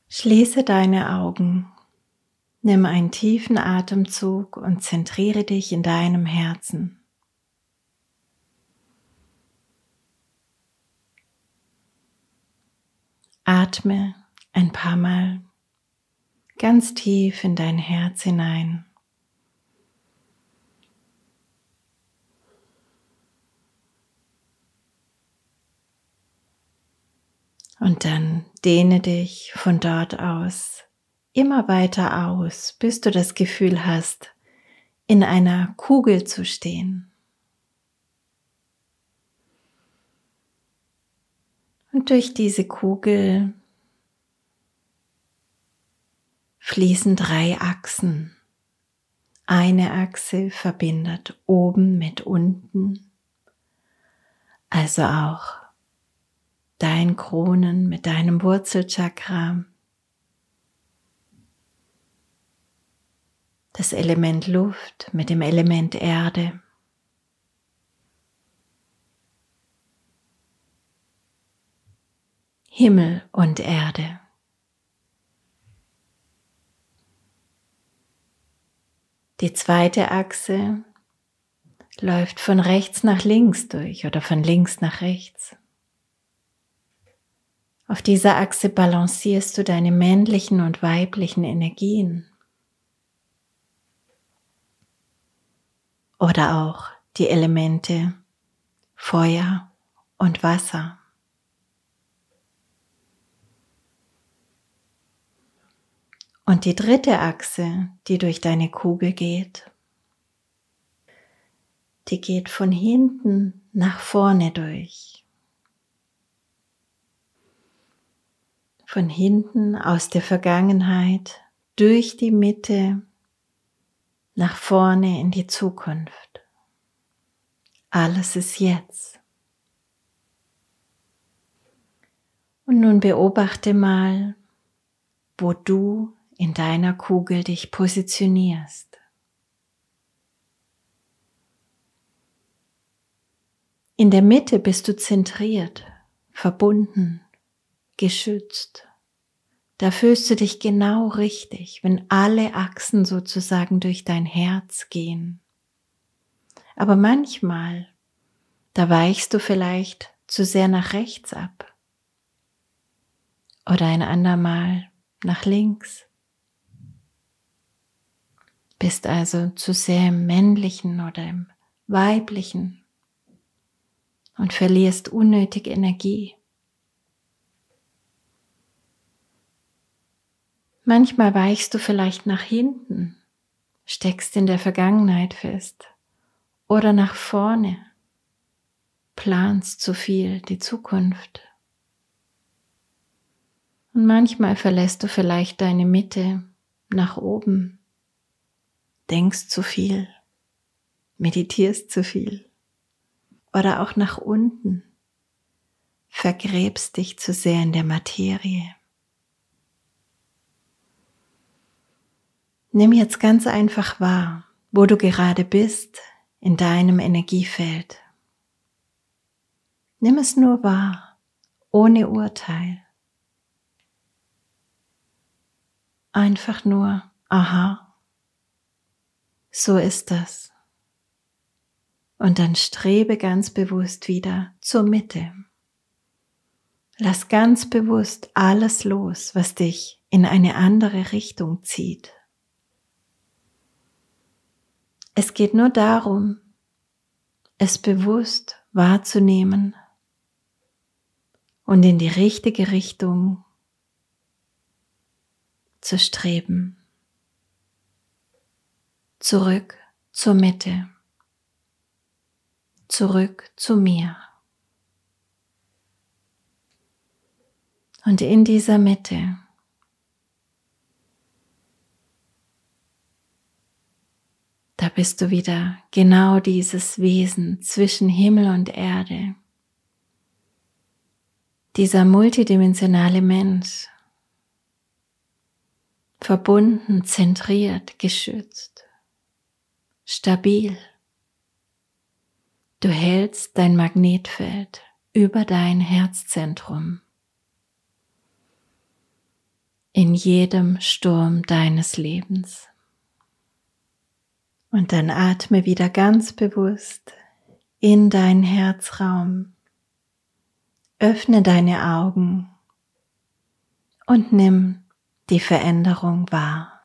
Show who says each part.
Speaker 1: Schließe deine Augen, nimm einen tiefen Atemzug und zentriere dich in deinem Herzen. Atme ein paar Mal ganz tief in dein Herz hinein. Und dann dehne dich von dort aus immer weiter aus, bis du das Gefühl hast, in einer Kugel zu stehen. Und durch diese Kugel fließen 3 Achsen. Eine Achse verbindet oben mit unten, also auch dein Kronen mit deinem Wurzelchakra, das Element Luft mit dem Element Erde. Himmel und Erde. Die zweite Achse läuft von rechts nach links durch oder von links nach rechts. Auf dieser Achse balancierst du deine männlichen und weiblichen Energien. Oder auch die Elemente Feuer und Wasser. Und die dritte Achse, die durch deine Kugel geht, die geht von hinten nach vorne durch. Von hinten aus der Vergangenheit, durch die Mitte, nach vorne in die Zukunft. Alles ist jetzt. Und nun beobachte mal, wo du in deiner Kugel dich positionierst. In der Mitte bist du zentriert, verbunden, geschützt. Da fühlst du dich genau richtig, wenn alle Achsen sozusagen durch dein Herz gehen. Aber manchmal, da weichst du vielleicht zu sehr nach rechts ab. Oder ein andermal nach links. Bist also zu sehr im Männlichen oder im Weiblichen und verlierst unnötig Energie. Manchmal weichst du vielleicht nach hinten, steckst in der Vergangenheit fest oder nach vorne, planst zu viel die Zukunft. Und manchmal verlässt du vielleicht deine Mitte nach oben, denkst zu viel, meditierst zu viel oder auch nach unten, vergräbst dich zu sehr in der Materie. Nimm jetzt ganz einfach wahr, wo du gerade bist in deinem Energiefeld. Nimm es nur wahr, ohne Urteil. Einfach nur, aha, so ist das. Und dann strebe ganz bewusst wieder zur Mitte. Lass ganz bewusst alles los, was dich in eine andere Richtung zieht. Es geht nur darum, es bewusst wahrzunehmen und in die richtige Richtung zu streben. Zurück zur Mitte. Zurück zu mir. Und in dieser Mitte da bist du wieder genau dieses Wesen zwischen Himmel und Erde. Dieser multidimensionale Mensch. Verbunden, zentriert, geschützt. Stabil. Du hältst dein Magnetfeld über dein Herzzentrum. in jedem Sturm deines Lebens. Und dann atme wieder ganz bewusst in deinen Herzraum, öffne deine Augen und nimm die Veränderung wahr.